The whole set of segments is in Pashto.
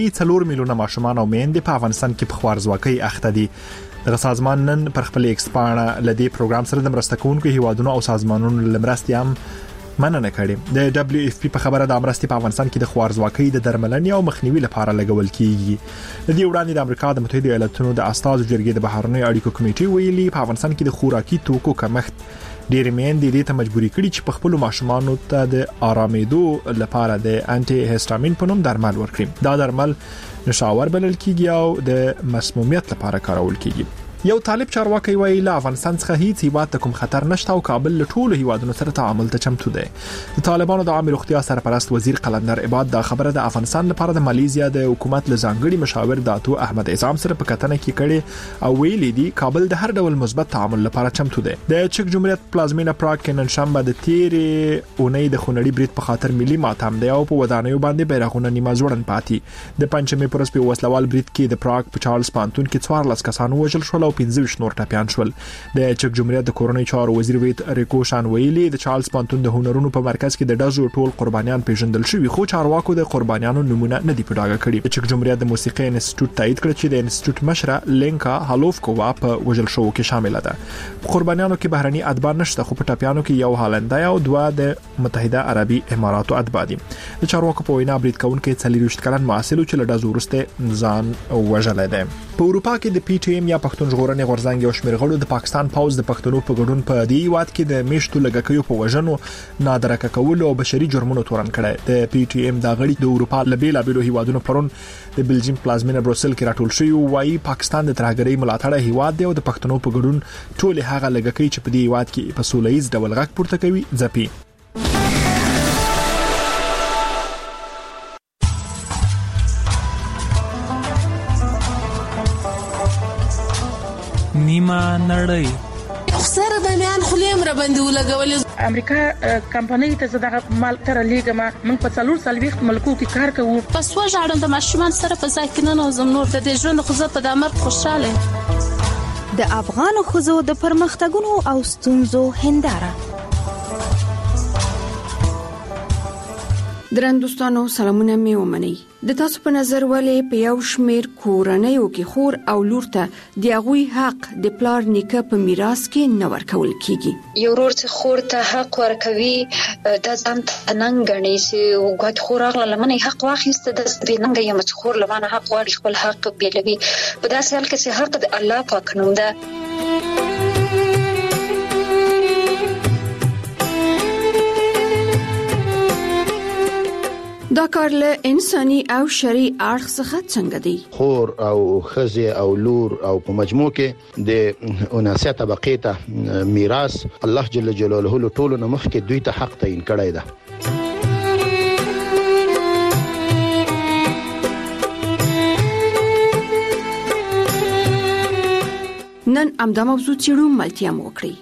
4 میلیونه ماشومان او میندې په افغانستان کې په خوارزواکۍ اخته دي. دغه سازمان نن پر خپل ایکس پاڼه لدی پروګرام سره د مرسته کوونکو هیوادونو او سازمانونو لمرستي هم مننه کړې. د WFP په خبره د امرستي په افغانستان کې د خوارزواکۍ د درملنې او مخنیوي لپاره لګول کیږي. د دې وړاندې د امریکا د متحده ایالاتونو د استازو جرګې د بهرنیو اړیکو کمیټې ویلي په افغانستان کې د خوراکي توکو کمښت ډېر میندې دې ته مجبوري کړي چې په خپل ماشومانو ته د آرامېدو لپاره د انټي هیسټامین په نوم درمل ورکړي. دا درمل نشاور بلل کیږي او د مسمومیت لپاره کارول کیږي. یو طالب چارواکي ویلي له افغانستان څخه هیڅ هیواد ته کوم خطر نشته او کابل له ټولو هیوادونو سره تعامل ته چمتو دی. د طالبانو د عامه روغتیا سرپرست وزیر قلندر عباد دا خبره د افغانستان لپاره د ماليزیا د حکومت له ځانګړي مشاور داتو احمد اعظم سره په کتنه کې کړي او ویلي دي کابل د هر ډول مثبت تعامل لپاره چمتو دی. د چک جمهوریت پلازمینه پراګ کې نن شنبه د تیرې اونۍ د خونړي برید په خاطر ملي ماتم دی او په ودانیو باندې بیرغونه نیمه ځوړن پاتې. د پنځمې پرس په وسلوال برید کې د پراګ په چارلز پانتون کې 14 کسان وژل شول او 15 نور ټپيان شول. د چک جمهوریت د کورونی چارو وزیر ویت ریکوشان ویلي د چارلز پانتون د هنرونو په مرکز کې د ډزو ټول قربانیان پیژندل شوي خو چارواکو د قربانیانو نمونه نه دی په ډاګه کړی. د چک جمهوریت د موسیقي انسټیټیوټ تایید کړ چې د انسټیټیوټ مشره لینکا هالوفکووا په وژل شو کې شامل ده. قربانیانو کې بهرني اتباع نشته خو په ټپيانو کې یو هالندای او دوه د متحده عربي اماراتو اتباع دي. د چارواکو په وینا برید کوونکي 40 کلن محصل چې له ډزو وروسته ځان وژل دي. په اروپا کې د PTM یا پښتون ژغورنې غورځنګ یو شمېر غړو د پاکستان پوز د پښتنو په ګډون په دې واد کې د میشتو لګکیو په وژنو نادرکه کول او بشري جرمونو تورن کړي. د PTM د غړي د اروپا لبیلابلو هیوادونو پرون د بلجیم پلازمینه بروسل کې راټول شوی وایي پاکستان د ترهګرۍ ملاتړ هیواد دی او د پښتنو په ګډون ټول هغه لګکې چې په دې واد کې په سولهیز ډول غږ پورته کوي ځپي. نیمه نړۍ سره د میان خلیم را باندې ولګول. امریکا کمپنۍ ته زداغه مال تر لیګما موږ په 4 ملکو کې کار کوو. پس وژاړم د ماشومان سره په ځای کې نه نوزم نور د دې ژوند خو په دامر خوشاله. د افغان خزو د پرمختګونو او ستونزو هنداره. درندوستانو سلامونه می ومني. د تاسو په نظر ولې په یو شمیر کورنیو کې خور او لور ته د هغوی حق د پلار نیکه په میراث کې نه ورکول کیږي؟ یو ورور چې خور ته حق ورکوي د ځان تننګ غني چې وګت خور اغله لمنې حق واخیسته د بننګ یم چې خور لمنه حق واړي خپل حق بیلوي. په داسې حال کې چې حق د الله پاک نوم ده. دا کار له انساني او شرعي اړخ څخه څنګه دی؟ خور او خزه او لور او په مجموع کې د 79 طبقه ته میراث الله جل جلاله له ټولو نمخ کې دوی ته حق تعین کړی دی. نن امدا موضوع چیرو ملتیا موکړي.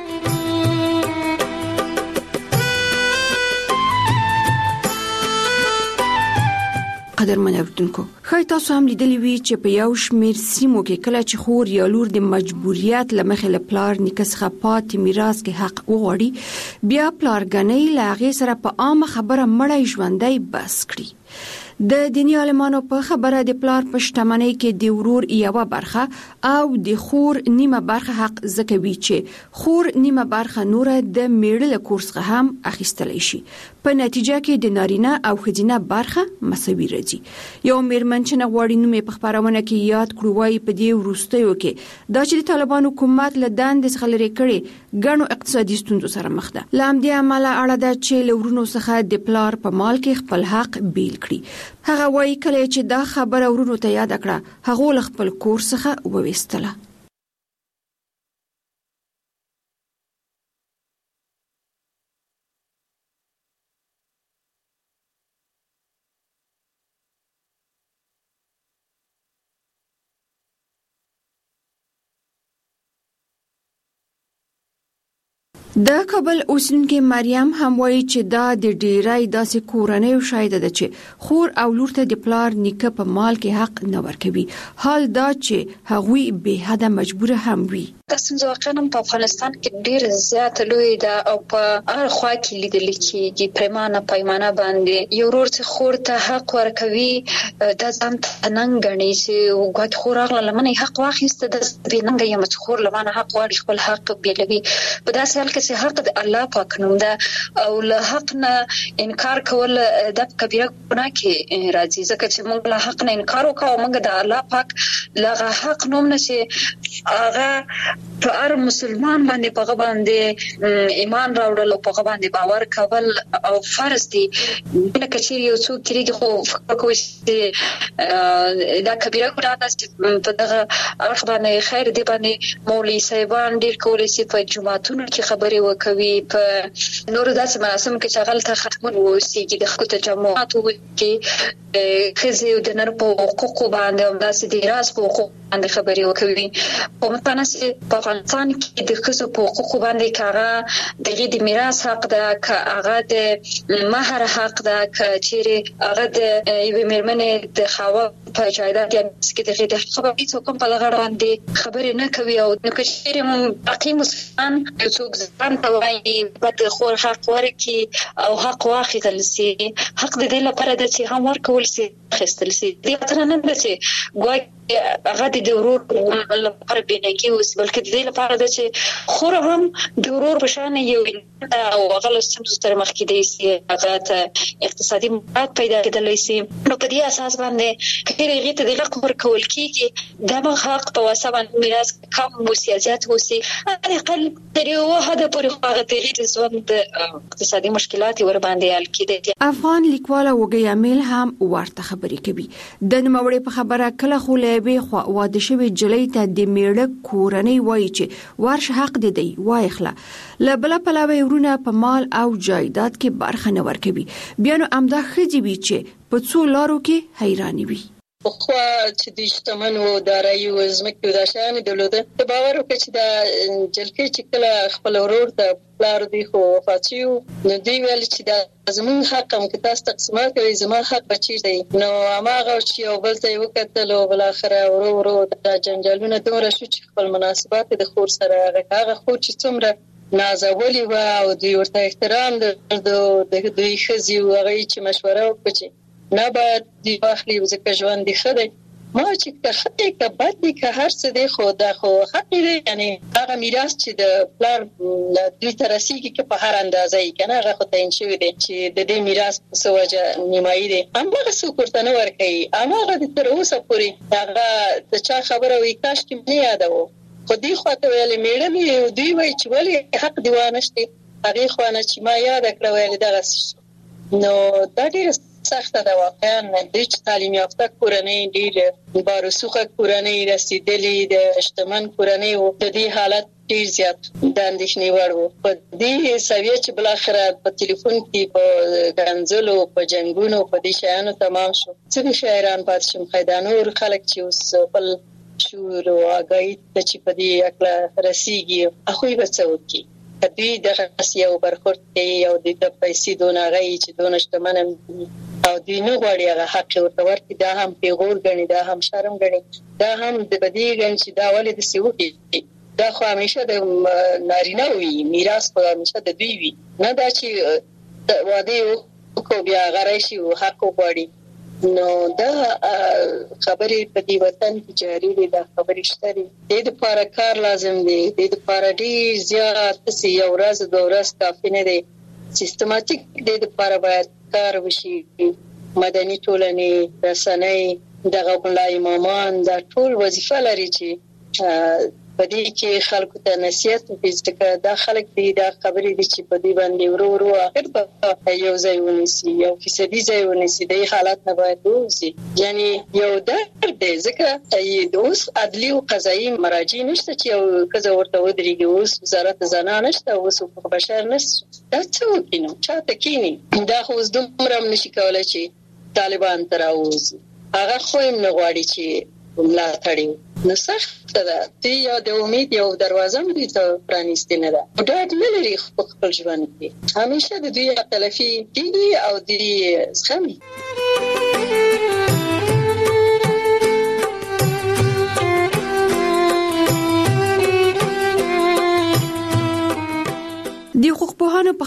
قدرمن اوردونکو خای تاسو هم لیدلی وی چې په یو شمیر سیمو کې کله چې خور یا لور د مجبوریت لمخې له پلار نیکه څخه پاتې میراث کې حق وغواړي بیا پلارګنۍ له هغې سره په عامه خبره مړی ژوندی بس کړي. د دینی عالمانو په خبره د پلار په شتمنۍ کې د ورور یوه برخه او د خور نیمه برخه حق زکوي چې خور نیمه برخه نوره د میړه له کور څخه هم اخیستلی شي. په نتیجه کې د نارینه او ښځینه برخه مساوي راځي. یو میرمن چې نه غواړي نوم یې په خپرونه کې یاد کړو وایي په دې وروستیو کې دا چې د طالبانو حکومت له دندې څخه لرې کړي ګڼو اقتصادي ستونزو سره مخ ده. له همدې امله اړه ده چې له ورونو څخه د پلار په مال کې خپل حق بیل کړي. هغه وایي کله چې دا خبره ورونو ته یاد کړه هغه له خپل کور څخه وویستله. د کابل اوسیدونکې مریم هم وایي چې دا د ډیری داسې کورنیو شاهده ده چې خور او لور ته د پلار نیکه په مال کې حق نه ورکوي، حال دا چې هغوی به حده مجبور هم وي. دا ستونزه واقعا په افغانستان کې ډیر زیات لوی ده او په هر خوا کې لیدل کېږي. پیمانه باندې یو ورور څخه خور ته حق ورکوي دا ځان ننګ غني چې وګت خور اغله لمنه حق واخیسته د بننګ یم چې خور لمنه حق واړي خپل حق بیلوي. په داسې حال کې چې حق د الله پاک نوم ده او له حق نه انکار کول د کبیره ګناه کې راځي. ځکه چې موږ له حق نه انکار وکړو موږ د الله پاک لغه حق نوم نشي هغه په هر مسلمان باندې په باندې ایمان راوړل او په باندې باور کول او فرض دي. لکه چې یو څوک کېږي خو فکر کوي چې دا کبیره ګناه ده چې په دغه اړخ باندې خیر دی باندې مولوي صاحبان ډیر کولای شي په جمعتونو کې خبرې وکوي په نور داسې مراسم کې چې غلطه ختمون وسیږي د خپل تجمعات کې خزي د نر په حقوق باندې او داسې د راس په حقوق باندې خبرې وکوي. په مثلا په افغانستان کې د خزو په حقوق باندې کاغه دغه د میراث حق ده کاغه د مہر حق ده کچېره هغه د یوې مېرمنې د خاوه په جایداد کې دغه د خبرې څوک په لغړ باندې خبرې نه کوي او نو کچېره باقي مسلمان څوک ځان ته وایي بد خور حق ورکي او حق واخیستل سي حق د دې لپاره د چې هم ورکول سي خستل سي دې تر نه ده چې ګوي هغه د ورور لپاره بنګي اوس بلکې د دې لپاره د چې خور هم د ورور په شان یو او هغه سمز تر مخ کې دی سي هغه ته اقتصادي مفاد پیدا کېدلی سي. نو په دې اساس باندې کله هغه ته د حق ورکول کیږي دا حق په واسه باندې میراث کم او سیاست وسی اقل تر یو حد پورې هغه د ژوند اقتصادي مشکلات ور باندې حل کېدي. افغان لیکواله وګیا میل هم ورته خبرې کوي. د نوموړي په خبره کله خو به خو واده شوی جلۍ ته د میړه کورنۍ وایي چې ورش حق دی وایخله لبل په علاوه ورونه په مال او جایداد کې برخه نه ورکوي. بیا نو امدا خځې وی چې په څو لارو کې حیرانی وي. خو چې د اجتماعي او دارایی او زمکه د شان دولت ته باور وکړي چې د جلکې چې کله خپل ورور ته پلار دی خو وفاتیو نو دی ویل چې د زمون حق هم کې تاسو تقسیمات کوي زما حق بچی دی نو هغه چې یو بل ته وکړل او بل اخره ورو د جنجالونو دوره شو چې خپل مناسبات د خور سره هغه خور چې څومره نازولي و او دوی ورته احترام د دوی خزي او هغه چې مشوره وکړي نه باید دی واخلي ځکه ژوند دی خدای ما چې کخته کبد دی که هر څه دی خو دا خو حق دی یعنی هغه میراث چې د پلار دوی ترسيږي کې په هر اندازه یې کنه هغه خو تعین شوی دی چې د دې میراث په سوجه نیمایي دی هغه څوک ورته نه ورکوي هغه د تر اوسه پورې هغه د چا خبره وی کاش کې نه یادو خو دی خو ته ویل میړه مې دوی وای چې ولې حق دی وانشته هغه خو نه چې ما یاد کړو ویل دا نو دا ډیر سخت ده واقعا د تعلیم یافته کورنۍ ډیر بارسوخه کورنۍ رسیدلې د اجتماعي کورنۍ او د دې حالت ډیر زیات د اندېښنې وړ وو په دې سویه چې بل اخره په ټلیفون کې په ګنځلو په جنگونو په دې شیانو تمام شو چې شاعران پات شم خیدانور خلک چې اوس بل شور او اگای ته چې په دې اکلا رسیږي اخوی بچو دوی د خاصیو برخورد کوي او د پیسې دونغې چې دونشتمن او دوی نه غواړي هغه حق ورته ورکړي دا هم پیغور غني دا هم شرم غني دا هم د بدی غن چې دا ولې د سیوږي دا خو همیشه د نارینه وي میراث خو همیشه د دوی وي نه دا چې واده کو بیا غرایشي او حق غواړي نو دا خبرې په دې وطن کې جاری دي دا خبرې شته دي د لپاره کار لازم دی د لپاره ډیر زیات څه یو ورځ دوه ورځې کافي نه دی سیستماتیک د لپاره باید کار وشي مدني ټولنې رسنۍ دغه بلای امامان دا ټول وظیفه لري چې په دې کې خلکو ته نصیحت وکړي دا خلک دي دا خبرې دي چې په دې باندې ورو اخر په یو ځای ونیسي یو فیصدي ځای ونیسي د حالت نه باید وځي یعنی یو درد دی ځکه د اوس عدلي او قضایي مراجع نشته چې یو کزه ورته ودرېږي اوس وزارت زنانه نشته اوس حقوق بشر نشته دا څه وکینو چاته کینی دا خو اوس دومره نشي کولای چې طالبان تراوز هغه خو هم نه غواړي چې ملا تړي نو سخت ده تی یا د امید یو دروازه مې ته پرانیستې نه ده ډاډ نه لري خپل ژوند کې همیشه د دوی تلفي کیږي او د زخمي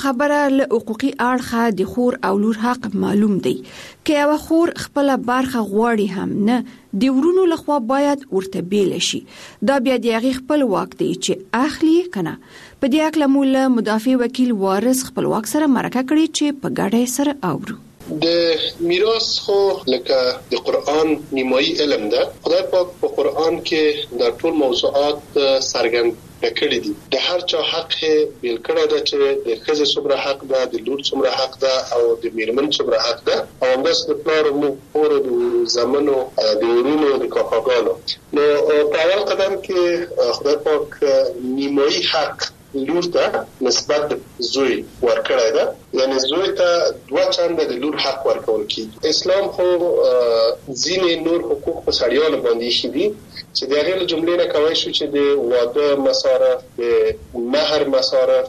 خبره له حقوقي اړخه د خور او لور حق معلوم دی که یو خور خپل برخه غواړي هم نه د ورونو لخوا باید ورته بیل شي. دا بیا د هغې خپل واک دی چې اخلي کنه. په دې اړه مو مدافع وکیل وارث خپل واک سره مرکه کړې چې په ګډه سره اورو. د میراث خو لکه د قرآن نیمایي علم ده. خدای پاک په قرآن کې د ټول موضوعات څرګند کړی دي. د هر چا حق بیل کړی ده چې د ښځې څومره حق ده، د لور څومره حق ده او د میرمن څومره حق ده، او همداسې د پلار او مور د زامنو د ورونو د کاکاګانو. نو په اول قدم کې خدای پاک نیمایي حق لور ته نسبت زوی ورکړی ده، یعنی زوی ته 2 چنده د لور حق ورکول کیږي. اسلام خو ځینې نور حقوق په سړیانو باندې شي دي چې د هغې له جملې نه کولی شو چې د واده مصارف، د مهر مصارف،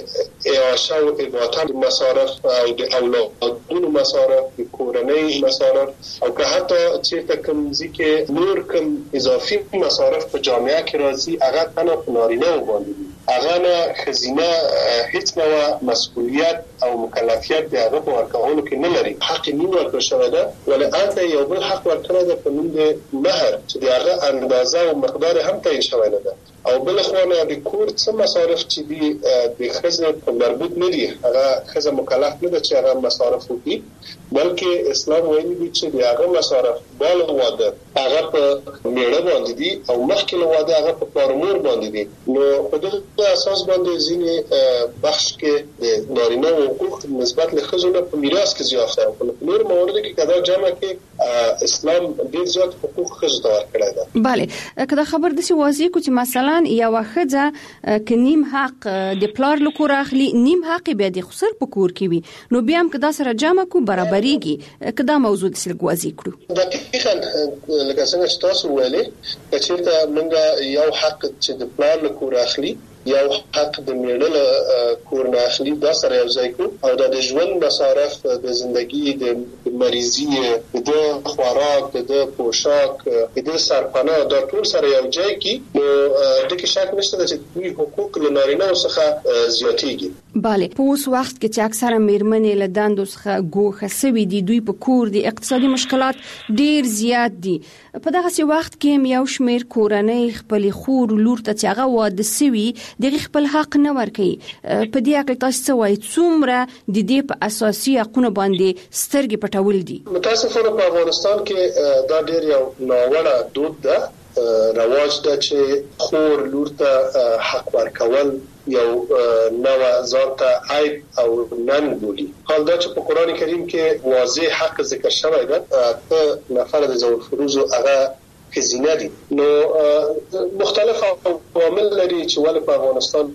د اعاشه او اضاعت مصارف او د اولادونو مصارف، د کورنۍ مصارف، او که حتی چېرته کوم ځای کې نور کوم اضافي مصارف په جامعه کې راځي هغه تنها په نارینه‌و باندې دي. هغه نه ښځینه هیڅ ډول مسؤلیت او مکلفیت د هغه په ورکولو کې نه لري. حق یې نه ورکړل شوی ده، ولې هلته یو بل حق ورکړی ده په نوم د مهر چې د هغه اندازه او مقدار هم تعیین شوی نه ده. او بل خو نه د کور څه مصارف چې دي د ښځې په مربوط نه دي، هغه ښځه مکلف نه ده چې هغه مصارف وکړي، بلکې اسلام وایي دي چې د هغه مصارف بالغ واده هغه په میړه باندې دي او مخکې له واده هغه په پلار مور باندې دي. نو په دغه اساس باندې ځینې بخش کې د نارینه حقوق نسبت له ښځو نه په میراث کې زیات دي. په نور موارد کې کدا جمع کې اسلام ډېر زیات حقوق ښځو ته ورکړی ده. بله، کدا خبر دسی واضح کو چې مثلا یو ښځه ک نیم حق د پلار له کور اخلي، نیم حق بیا د خسر په کور کې وي، نو بیا هم کدا سره جمع کو برابرېږي. کدا موضوع د سلګ واضح کړو. دقیقاً لکه څنګه چې تاسو ویلې، چې موږ یو حق چې د پلار له کور اخلي، یو حق د میړه له کور نه اخلي، دا سره یو ځای کو، او د ژوند مصارف، د زندگی، د مریضي، د خوراک، د پوشاک، د سرپناه، دا ټول سره یو ځای کی. نو د کې شک نشته چې دوی حقوق له نارینه څخه زیاتېږي. بله، په اوس وخت کې چې اکثره میرمنې له دندو څخه ګوښه سوي دي، دوی په کور د اقتصادي مشکلات ډیر زیات دي. په دغه وخت کې یو شمیر کورنۍ خپل خور لور ته چې هغه واده سوي دغه خپل حق نه ورکوي. په دې اړه تاسو څه وایي؟ څومره د دې په اساسي حقونو باندې سترګې پټول دي؟ متاسفانه په افغانستان کې دا ډیر یو ناوړه دود ده، رواج ده چې خور لور ته حق ورکول یو نوع ځان ته عیب او نن بولي. حال دا چې په قرآن کریم کې واضح حق ذکر شوی ده، ته نفر د ذوی الفروض هغه ښځینه دي. نو مختلف عوامل لري چې ولې په افغانستان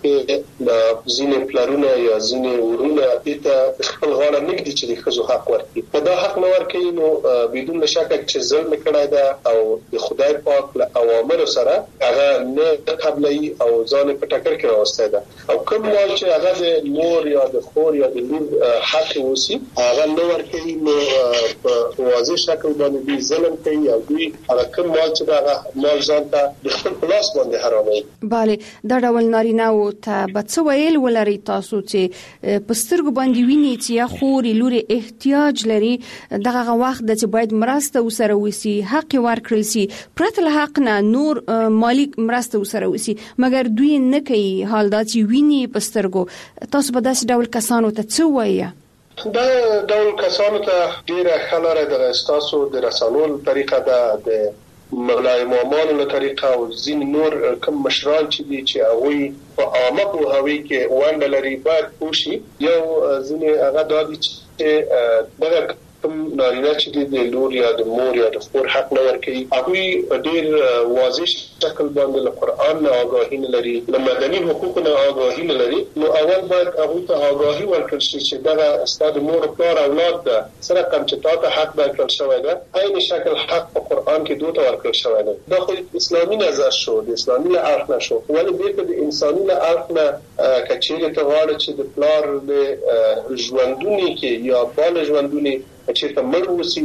ځینې پلرونه یا ځینې ورونه دې ته خپل غاړه نږدي چې د ښځو حق ورکړي. که دا حق نه ورکوي نو بدون شک چې ظلم کړی ده او د خدای پاک له اوامرو سره هغه نه قبلوي او ځان په ټکر کې راوستی ده. او کوم مال چې هغه د مور یا د خور یا د لور حق اوسي هغه نه ورکوي، نو په واضح شکل باندې دوی ظلم کوي او دوی هغه کوم مال چې هغه مال ځان ته د خپل په لاس باندې حراموي. بله، دا ډول نارینه ته به څه ویل ولري تاسو چې په سترګو باندې ویني چې یا خوري لوري احتیاج لري، دغه وخت د چې باید مرسته وسره وسی، حق ورکړل سي، پرته له حق نه نور مالی مرسته وسره وسی، مګر دوی نه کوي. حال دا چې ویني په سترګو، تاسو به داسې ډول کسانو ته څه وایي؟ دا ډول کسانو ته ډیره ښه لاره ده ستاسو د رسولو طریقه ده، د مولا امامانو له طریقه او ځینې نور کوم مشران چې دي چې هغوی په عامه پوهاوي کې ونډه لري باید پوه شي. یو ځینې هغه دا دي چې دغه کوم نارینه چې دي د لور یا د مور یا د خور حق نه ورکوي، هغوی په ډېر واضح شکل باندې له قرآن نه آګاهي نه لري، له مدني حقوقو نه آګاهي نه لري. نو اول باید هغوی ته آګاهي ورکړل شي چې دغه ستا د مور او پلار اولاد ده، څه رقم چې تا ته حق درکړل شوی ده، عین شکل حق په قرآن کې دوی ته ورکړل شوی ده. دا خو اسلامي نظر شو، د اسلامي له اړخ نه شو، ولې بیرته د انساني له اړخ نه که چېرې ته غواړې چې د پلار د ژوندونې کې یا بال ژوندونې چېرته مړ وسي،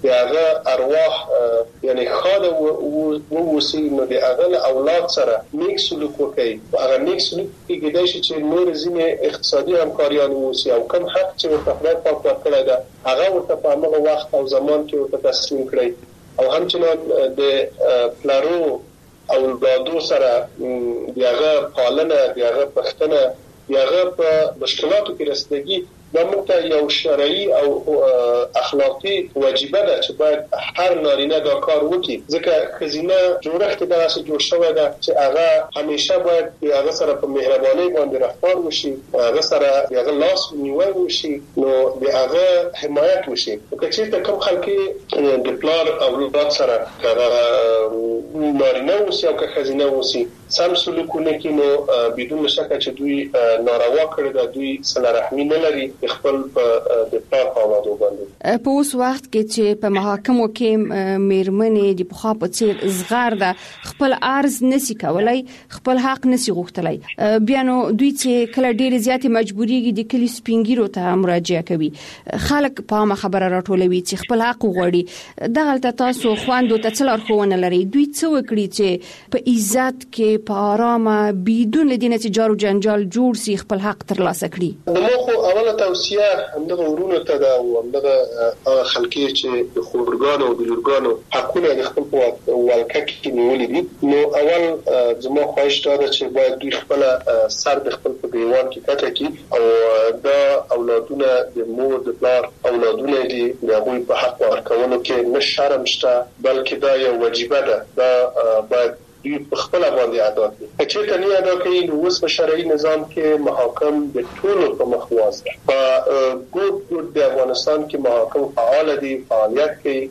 د هغه ارواح یعنی خاله ووسی نو د هغه اولاد سره نیک سلوک وکړي. هغه نیک سلوک کې کېدای شي چې نور ځینې اقتصادي همکاریان ووسی او کوم حق چې ورته خدای پاک ورکړی ده هغه ورته په هغه وخت او زمان کې ورته تسلیم کړي. او همچنان د پلارو اولادو سره دغه پالنه، دغه پښتنه، دغه په مشکلاتو کې رسیدګي دا موږ ته یو شرعي او اخلاقی واجبه ده چې باید هر نارینه دا کار وکړي. ځکه خزینه جوړښت داسې جوړ شوی ده چې هغه همیشه باید هغه سره په مهرباني باندې رفتار وشي، هغه سره هغه لاس نیول وشي، نو هغه حمایت وشي. که چېرته کوم خلک د پلار او اولاد سره نارینه وسی او که خزینه وسی سم سلوکونه کې نو بدون شک چې دوی ناروا کړی ده، دوی صله رحمي نه لري خپل د پلار اولادو باندې. په اوس وخت کې چې په محاکمو کې میرمنې د پخوا په څیر زغار ده خپل عرض نسی کولای، خپل حق نسی غوښتلای، بیا نو دوی چې کله ډېر زیات مجبوریږي د کلی سپینګیرو ته مراجعه کوي، خلک په خبره راټولوي چې خپل حق وغواړي. دغلته تاسو خواندو ته څه لارښوونه لري؟ دوی څه وکړي چې په عزت کې په آرامه بدون لدینه چې جار او جنجال جوړ سي خپل حق ترلاسه کړي؟ دغه اوله توصیه همدغه ورونو ته ده او همدغه خلکي چې د خورګانو او بزرګانو حقونه د خپل ولکه کې نیولې دي. نو اول زما خواهش ده چې باید دوی خپل سر د خپل په دیوان کې کټه کړي او دا اولادونه د مور د پلار اولادونه دي، دغه په حق ورکولو کې نه شرم شته بلکې دا یو واجبه ده. دا باید دوی په خپل باندې ادا کړي. چې ته نه ادا کوي نو اوس په شرعي نظام کې محاکم د ټولو په مخواز ده. په ګوټ د افغانستان کې محاکم فعال دي، فعالیت کوي.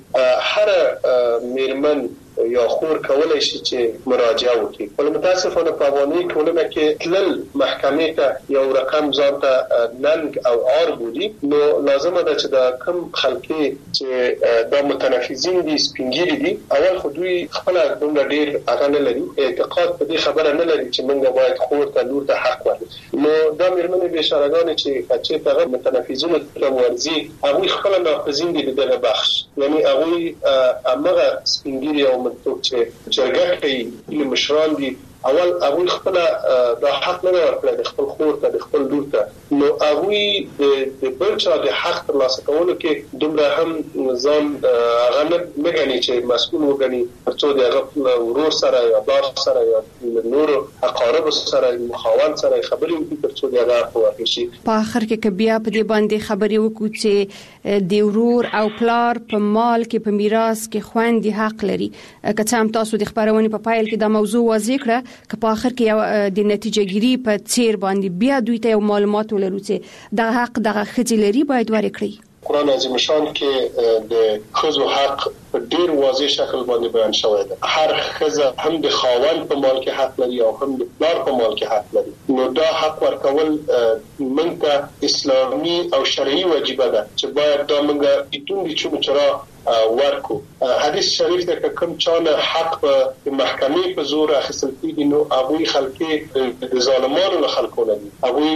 هر میرمن یا خور کولای شي چې مراجعه وکړي. ولې متاسفانه په افغاني ټولنه کې تلل محکمې ته یو رقم ځان ته ننګ او عار بودي. نو لازمه ده چې دا کم خلکي چې دا متنفذین دي، سپینګیری دي، اول خو دوی خپل دومره ډیر هغه نه لري، اعتقاد په دې خبره نه لري چې موږ باید خور ته لور ته حق ورکړو. نو دا میرمنې بشارګان چې هغه متنفذین ته ورزي هغه خپل ناقضین دي دغه بخش، یعنی هغه هغه سپینګیری او مطلب چې جرګه کوي مشران دي اول هغه خپل د حق نه ورکړي د خپل خور ته د خپل لور ته. نو هغه د بل چا د حق ترلاسه کولو کې دومره هم ځان هغه نه غني چې مسؤل وګڼي چې دغه ورور سره یا بار سره یا نور اقارب سره مخاون سره خبرې وکړي چې دغه حق شي. په اخر کې بیا په دې باندې خبرې وکړو چې د ورور او پلار په مال کې په میراث کې خويندې حق لري. که څه هم تاسو د خبرونې په پایل کې دا موضوع واضح کړه که په اخر کې د نتیجه ګیری په څیر باندې بیا دوی ته معلومات ولرو چې د حق دغه خځې لري باید ورکړي. قرآن عظیم شان کې د خزو حق په ډیر واضح شکل باندې بیان شوی دی. هر خزه هم د خاوند په مال کې حق لري او هم د پلار په مال کې حق لري. نو دا حق ورکول منته اسلامي او شرعي واجبه ده چې باید دا موږ بدون د چمچرا ورکو. حدیث شریف ده که کوم چانه حق په محکمې په زور اخیستل کیږي نو هغه خلک د ظالمانو له خلکو نه دي،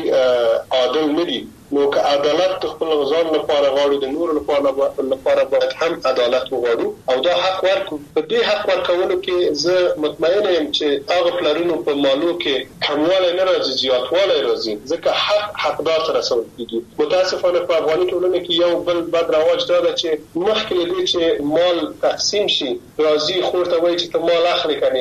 هغه عادل نه دي. نو که عدالت خپل غزان لپاره غواړو د نور لپاره باید هم عدالت وغواړو او دا حق ورکو. په دې حق ورکولو کې زه مطمئن یم چې هغه پلرونو په مالو کې کمواله نه راځي، زیاتواله راځي، ځکه حقدار ته رسول کیږي. متاسفانه په افغاني ټولنه کې یو بل بد رواج دا ده چې مخکې دې چې مال تقسیم شي راځي خور ته وایي چې ته مال اخلي کني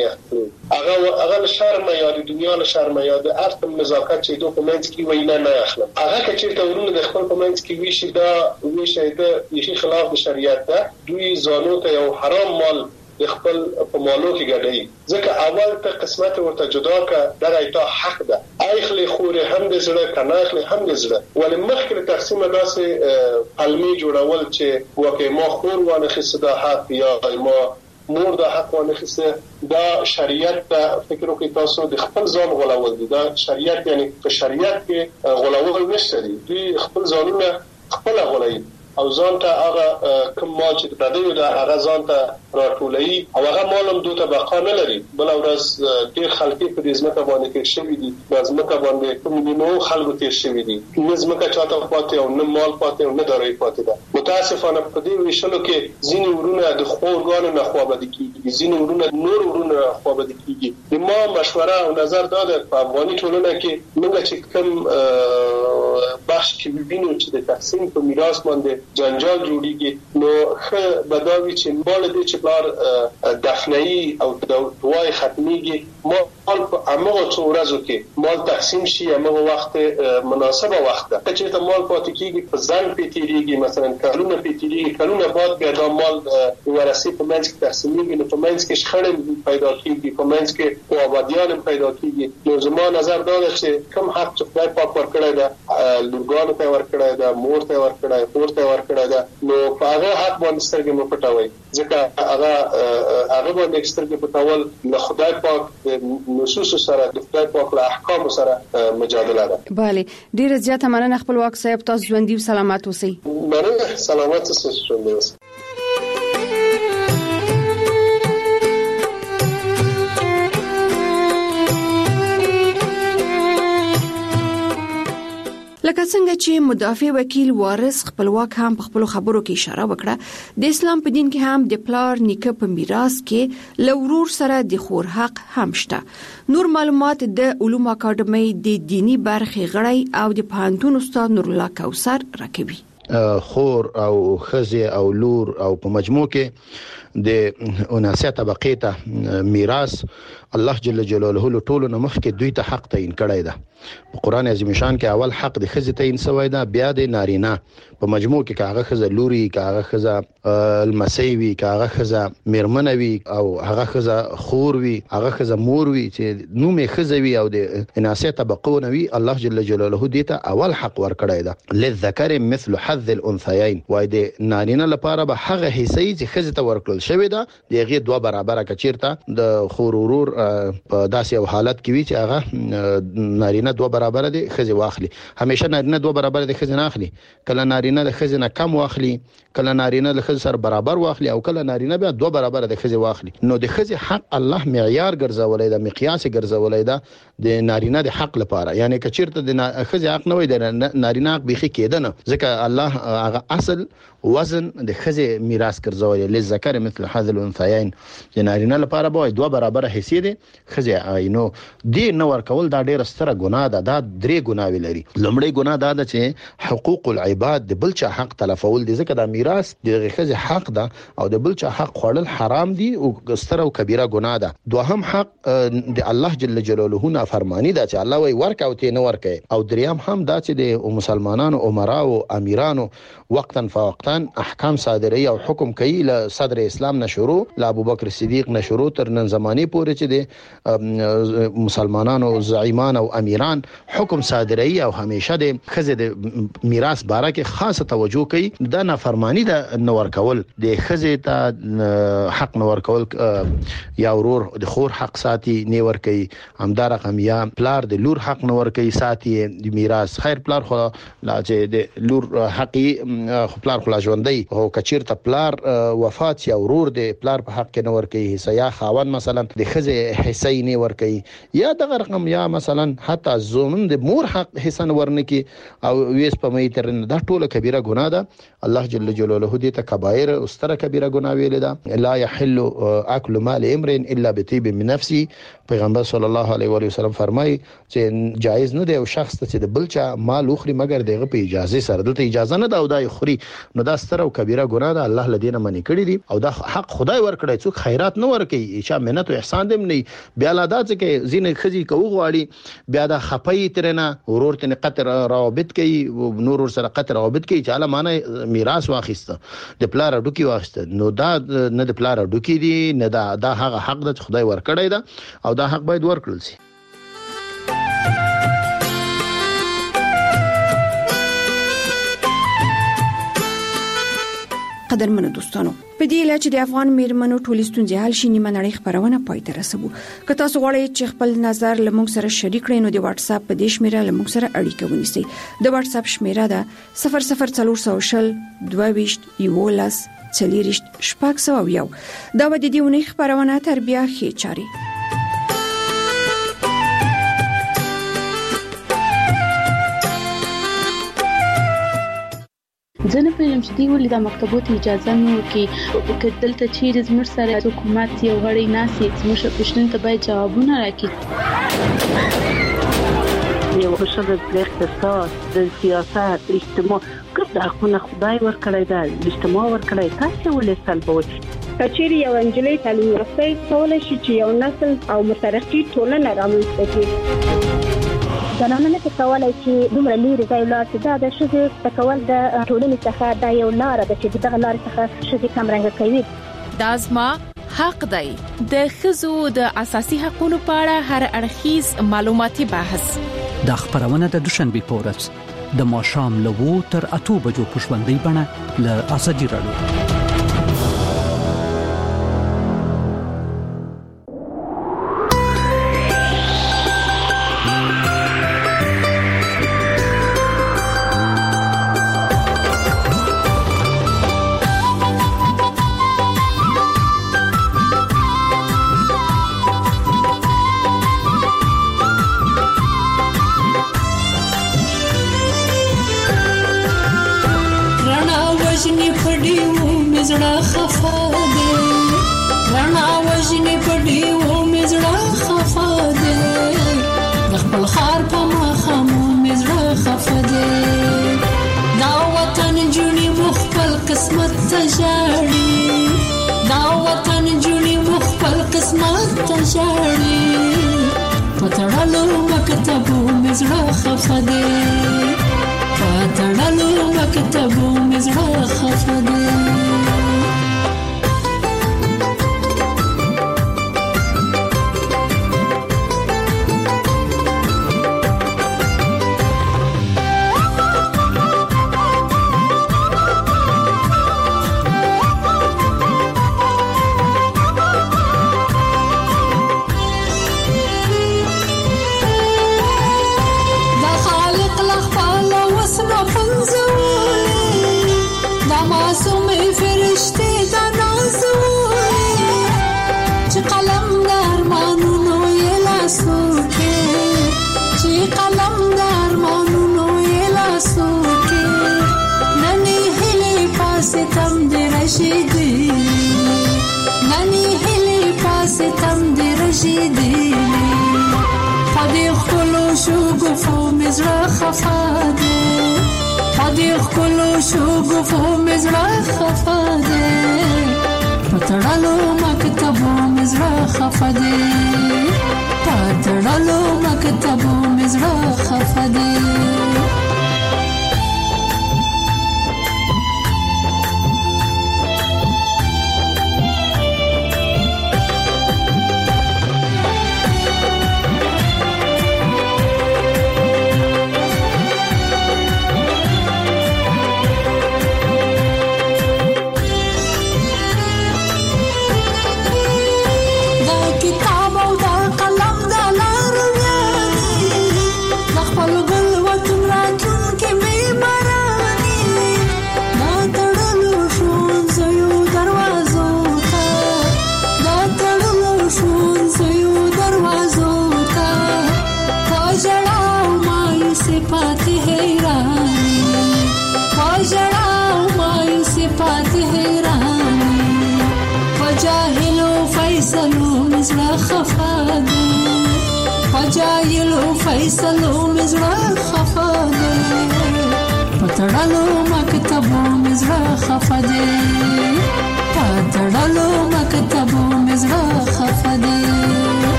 هغه شرم یا د دنیا له شرم یا د ارث نزاکت چې دوی په منځ کې وینا نه اخلم. هغه چې ورونه د خپل په منځ کې ویشي دا ویشي د یشي خلاف د شریعت ده. دوی زانو ته یو حرام مال د خپل په مالو کې ګډي، ځکه اول ته قسمت ورته جدا کا دغه ایته حق ده. اخلي خور هم د زړه کنه اخلي هم د زړه، ولې مخکې تقسیم داسې علمي جوړول چې وکه ما خور وانه خصدا حق یا ما مور د حق ونه خسته. دا شریعت ته فکر وکړئ تاسو د خپل ځان غولول دي. دا شریعت یعنی په شریعت کې غولول نشته دي. دوی خپل ځانونه خپل غولوي او ځان ته هغه کوم مال چې د دې د هغه ځان ته راټولي او هغه مال هم دوی ته بقا نه لري. بل ورځ ډیر خلک په دې ځمکه باندې کې شوي دي، د ځمکه باندې کوم مليونو خلکو تیر شوي دي، نه ځمکه چاته پاتې او نه مال پاتې او نه داري پاتې ده. متاسفانه په دې ویشلو کې ځینې ورونه د خورګانو نه خوابدي کیږي، ځینې ورونه نور ورونه خوابدي کیږي. د ما مشوره او نظر دا ده په افغاني ټولنه کې موږ چې کوم بخش کې وینو چې د تقسیم په میراث باندې جنجال جوړیږي، نو ښه بداوي چې مال دې چې بلار دفنایي او دوای ختميږي، مال په هغه څو ورځو کې مال تقسیم شي، هغه وخت مناسبه وخت ده چې ته مال پاتې کیږي په ځان پیتیږي، مثلا کلونه پیتیږي، کلونه بعد بیا دا مال ورثي په منځ کې تقسیمېږي، نو په منځ کې شخړې پیدا کیږي، په منځ کې آبادیان پیدا کیږي. نو زما نظر دا ده چې کوم حق چې خدای پاک ورکړی ده، لورګانو ته ورکړی ده، مور ته ورکړی، خور ته ورکړی ده، نو په هغه حق باندې سترګې مو پټوي، ځکه هغه باندې سترګې پټول له خدای پاک نصوص سره د خدای پاک له احکام سره مجادله ده. بله، ډیره زیاته مننه خپلواک صاحب، تاسو ژوندۍ سلامات اوسئ. مننه، سلامات اوسئ، ژوندۍ اوسئ. لکه څنګه چې مدافع وکیل وارث خپلواک هم په خپل خبرو کې اشاره وکړه، د اسلام په دین کې هم د پلار نیکه په میراث کې لورور سره د خور حق هم شته. نور معلومات د علوم اکاډمي د دینی برخې غړی او د پوهنتون استاد نور الله کوثر راکوي. خور او خزه او لور او په مجموع کې د 79 طبقې ته میراث الله جل جلاله له ټولو نه مخکې دوی ته حق تعین کړی ده. په قران عظیم شان کې اول حق د خزه تعین شوی ده، بیا د نارینه په مجموع کې کاغه خزه لوري، کاغه خزه المسیوي، کاغه خزه میرمنوي او هغه خزه خور وي، هغه خزه مور وي چې نومې خزه وي او د 79 طبقو نوي. الله جل جلاله دې ته اول حق ورکړی ده، للذکر مثل حظ الانثيين، وای د نارینه لپاره به هغه حصې چې خزه ته ورکړل شوی ده دغه دوه برابر کچیرته د خور ورور په داسې یو حالت کې وي چې هغه نارینه دوه برابر دي خزه واخلي. همیشه نارینه دوه برابر دي خزه نه اخلي، کله نارینه د خزه نه کم واخلي، کله نارینه د خزه سره برابر واخلي، او کله نارینه بیا دوه برابر د خزه واخلي. نو د خزه حق الله معیار ګرځولای دا، مقیاس ګرځولای دا د نارینه د حق لپاره. یعنی کچیرته د خزه حق نه وي د نارینه حق بيخي کېدنه، ځکه الله هغه اصل وزن د خزه میراث ګرځولای، لذکر مثل حظ الانثيين، د نارینه لپاره به دوه برابر حصے دي خزه. نو دې نور کول دا ډیره ستره ګناه ده. دا درې ګناوي لري. لومړی ګناه دا ده چې حقوق العباد د بلچا حق تلفول دي، ځکه دا میراث د خزه حق ده او د بلچا حق خوړل حرام دي او ستره او کبیره ګناه ده. دوهم حق د الله جل جلاله نه فرمانی ده چې الله وی ورک او ته نه ورکه. او دریم هم دا چې د مسلمانانو عمرا او امیرانو وقتا فوقتا احکام صادري او حکم کوي له صدر اسلام نشورو له ابوبکر صدیق نشورو تر نن زمانه پورې چې د مسلمانانو زعیمان او امیران حکم صادري او همیشه د خزه د میراث باره کې خاصه توجه کوي. دا نافرمانی ده نور کول، د خزه ته حق نور کول، یا ورور د خور حق ساتي نور کوي، همدار رقم یا پلار د لور حق نور کوي ساتي د میراث. خیر پلار خو لا چې د لور حقي پلار خو ژوندۍ او کچیرته پلار وفات یا ورور د پلار په حق کې نور کوي حصہ، یا خاوند مثلا د خزه حصہ نه ور کوي، یا دغه رقم یا مثلا حتی زومن د مور حق حصہ ورنه کی او ویس په مې تر دا ټوله کبیره ګناه ده. الله جل جلاله دې ته کبایر او ستره کبیره ګناه ویل ده. لا يحل اكل مال امرئ الا بطيب من نفسه. پیغمبر صلی الله علیه و وسلم فرمایي چې جایز نه دی او شخص ته د بلچا مال اخري مگر دغه په اجازه سره، دته اجازه نه ده او دا خوري، نو دا ستره او کبیره ګناه ده. الله لدینه منی کړی دی او دا حق خدای ورکړی، څوک خیرات نه ورکي، چې منت او احسان دې نه بیا لا دا چې زین خزي کوو غواړي بیا دا خپي ترنه ورور ته قطر روابط کوي، نور سره قطر روابط کوي چې اله معنی میراث واخیسته د پلار ډوکی واخیسته، نو دا نه د پلار ډوکی دی نه دا هغه حق ده خدای ورکړی ده او دا حق باید ورکړل شي. قدرمنو دوستانو، په دې لاره چې د افغان میرمنو ټولې ستونزې حل شي نیمه نړۍ خبرونه پای ته رسوو. که تاسو غواړئ چې خپل نظر له موږ سره شریک کړئ نو د واتس اپ په دې شمیره له موږ سره اړیکه ونیسئ. د واتس اپ شمیره ده 00420 22 11 40 دا د دې ونې خبرونه تربیه خې چاري. زه نه پوهیږم چې دوی ولې د مکتبو ته اجازه نه ورکوي. که دلته چیرې زموږ سره حکومت یو غړی ناست وي، زموږ پوښتنو ته باید ځوابونه راکړي. یو ښځه د اقتصاد، د سیاست، اجتماع ګډ حقونه خدای ورکړی دی، اجتماع ورکړی، تاسو ولې سلبوي؟ کچېرې یو انجلۍ تعلیم یافته کولای شي چې یو نسل او مترقي ټولنه رامنځته کړي. زنانه نه کولای چې دومره لري ځای لاړ شي. دا د ښځې تکول د ټولنې څخه دا یو لار ده چې دغه لار څخه ښځې کمرنګ کوي. دا زما حق دی. د ښځو د اساسي حقوقو په اړه هر اړخیز معلوماتي بحث د خبرونه د دوشنبه په ورځ د ماښام له 2 تر 8 بجو په ژوندۍ بڼه له ازادي راډیو.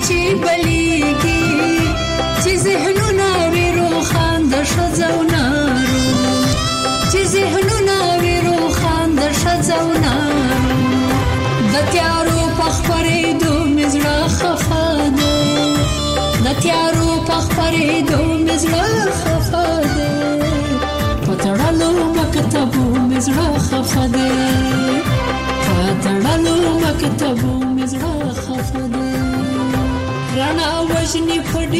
چې بلیږي چې ذهنونه وي روښانه شځو نارو چې ذهنونه وي روښانه شځو نارو د تیارو په خپرېدو مې زړه خفه دی د تیارو په خپرېدو مې زړه خفه دی په تړلو مکتبو مې زړه خفه دی په تړلو مکتبو مې زړه خفه دی رڼا وژني په